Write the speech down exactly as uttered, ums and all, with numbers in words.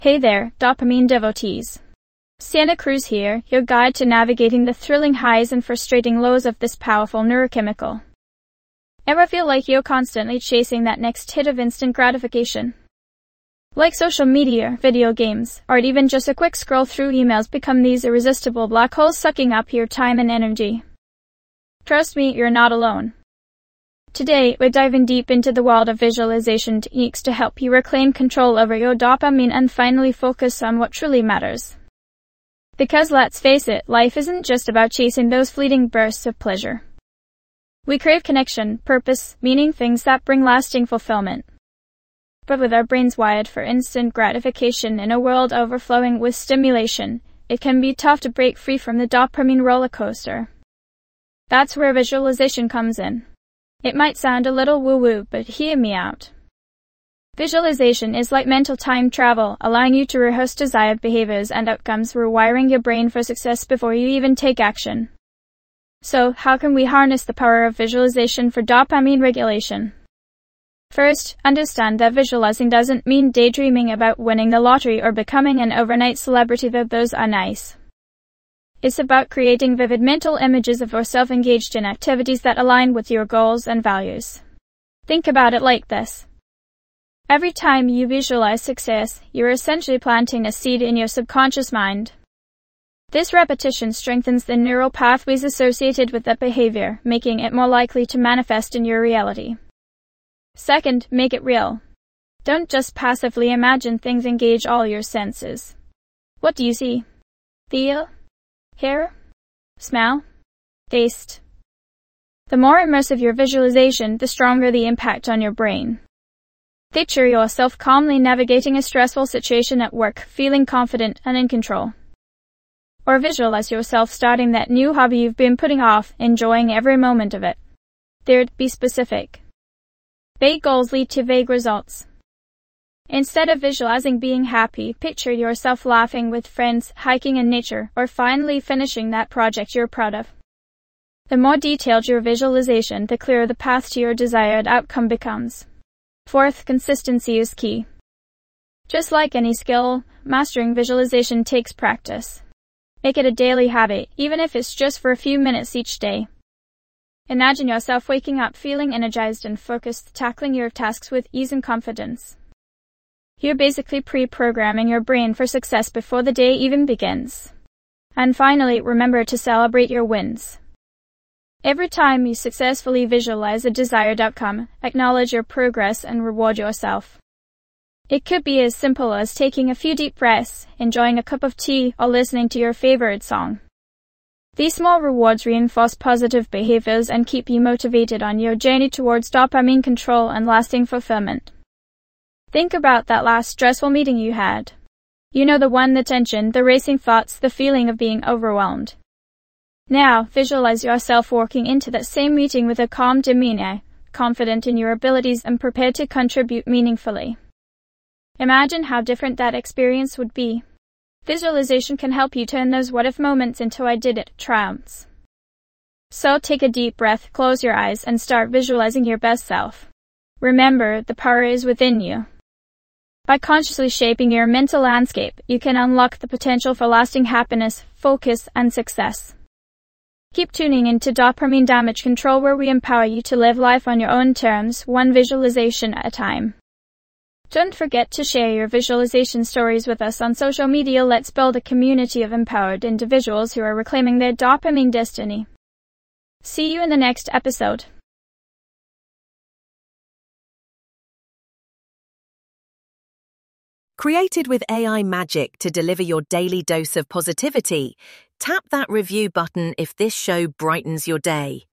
Hey there, dopamine devotees. Santa Cruz here, your guide to navigating the thrilling highs and frustrating lows of this powerful neurochemical. Ever feel like you're constantly chasing that next hit of instant gratification? Like social media, video games, or even just a quick scroll through emails become these irresistible black holes sucking up your time and energy. Trust me, you're not alone. Today, we're diving deep into the world of visualization techniques to help you reclaim control over your dopamine and finally focus on what truly matters. Because let's face it, life isn't just about chasing those fleeting bursts of pleasure. We crave connection, purpose, meaning, things that bring lasting fulfillment. But with our brains wired for instant gratification in a world overflowing with stimulation, it can be tough to break free from the dopamine roller coaster. That's where visualization comes in. It might sound a little woo-woo, but hear me out. Visualization is like mental time travel, allowing you to rehearse desired behaviors and outcomes, rewiring your brain for success before you even take action. So, how can we harness the power of visualization for dopamine regulation? First, understand that visualizing doesn't mean daydreaming about winning the lottery or becoming an overnight celebrity, though those are nice. It's about creating vivid mental images of yourself engaged in activities that align with your goals and values. Think about it like this. Every time you visualize success, you're essentially planting a seed in your subconscious mind. This repetition strengthens the neural pathways associated with that behavior, making it more likely to manifest in your reality. Second, make it real. Don't just passively imagine things, engage all your senses. What do you see? Feel? Hear? Smell? Taste? The more immersive your visualization, the stronger the impact on your brain. Picture yourself calmly navigating a stressful situation at work, feeling confident and in control. Or visualize yourself starting that new hobby you've been putting off, enjoying every moment of it. Third, be specific. Vague goals lead to vague results. Instead of visualizing being happy, picture yourself laughing with friends, hiking in nature, or finally finishing that project you're proud of. The more detailed your visualization, the clearer the path to your desired outcome becomes. Fourth, consistency is key. Just like any skill, mastering visualization takes practice. Make it a daily habit, even if it's just for a few minutes each day. Imagine yourself waking up feeling energized and focused, tackling your tasks with ease and confidence. You're basically pre-programming your brain for success before the day even begins. And finally, remember to celebrate your wins. Every time you successfully visualize a desired outcome, acknowledge your progress and reward yourself. It could be as simple as taking a few deep breaths, enjoying a cup of tea, or listening to your favorite song. These small rewards reinforce positive behaviors and keep you motivated on your journey towards dopamine control and lasting fulfillment. Think about that last stressful meeting you had. You know, the one, the tension, the racing thoughts, the feeling of being overwhelmed. Now, visualize yourself walking into that same meeting with a calm demeanor, confident in your abilities and prepared to contribute meaningfully. Imagine how different that experience would be. Visualization can help you turn those what-if moments into I did it triumphs. So take a deep breath, close your eyes, and start visualizing your best self. Remember, the power is within you. By consciously shaping your mental landscape, you can unlock the potential for lasting happiness, focus, and success. Keep tuning into Dopamine Damage Control, where we empower you to live life on your own terms, one visualization at a time. Don't forget to share your visualization stories with us on social media. Let's build a community of empowered individuals who are reclaiming their dopamine destiny. See you in the next episode. Created with A I magic to deliver your daily dose of positivity, tap that review button if this show brightens your day.